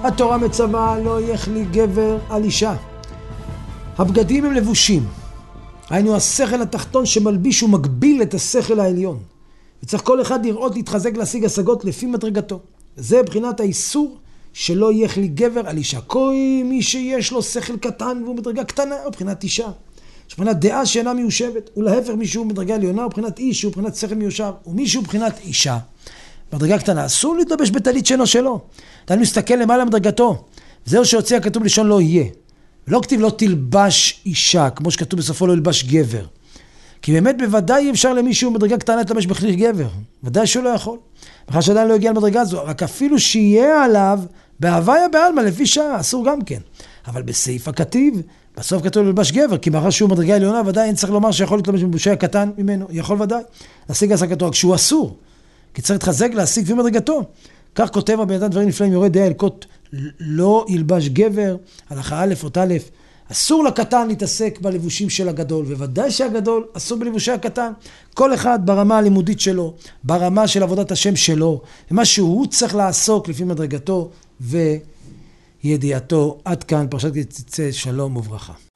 התורה מצווה לא יחלי גבר על אישה. הבגדים הם לבושים. היינו השכל התחתון שמלביש ומגביל את השכל העליון. וצריך כל אחד לראות להתחזק להשיג השגות לפי מדרגתו. זה בחינת האיסור שלא יחלי גבר על אישה. כל מי שיש לו שכל קטן והוא מדרגה קטנה הוא בחינת אישה. יש בחינת דעה שאינה מיושבת. ולהפך מישהו מדרגה עליונה הוא בחינת איש, הוא בחינת שכל מיושר. ומישהו בחינת אישה. מדרגה קטנה, אסור להתלבש בטלית שאינו שלו. אתה מסתכל למעלה מדרגתו. זהו שהוציא הכתוב לשון לא יהיה. לא כתיב לא תלבש אישה, כמו שכתוב בסופו לא ילבש גבר. כי באמת בוודאי אפשר למישהו מדרגה קטנה להתלבש בכלי גבר. ודאי שהוא לא יכול. בכלל שעדיין לא הגיע למדרגה הזו. רק אפילו שיהיה עליו בהוויה בעלמא לפי שעה, אסור גם כן. אבל בסעיף הכתיב, בסוף כתוב ללבש גבר, כי מאחר שהוא מדרגה עליונה, ודאי אין צריך לומר שיכול להתלבש בבושי הקטן ממנו. יכול ודאי להשיג השגתו, רק שהוא אסור. כי צריך להתחזק להשיג לפי מדרגתו. כך כותב הבן אדם דברים נפלאים, יורד דעה אלקות, לא ילבש גבר, הלכה א' אות א', אסור לקטן להתעסק בלבושים של הגדול, וודאי שהגדול אסור בלבושי הקטן. כל אחד ברמה הלימודית שלו, ברמה של עבודת השם שלו, ומה שהוא צריך לעסוק לפי מדרגתו וידיעתו. עד כאן פרשת כי תצא, שלום וברכה.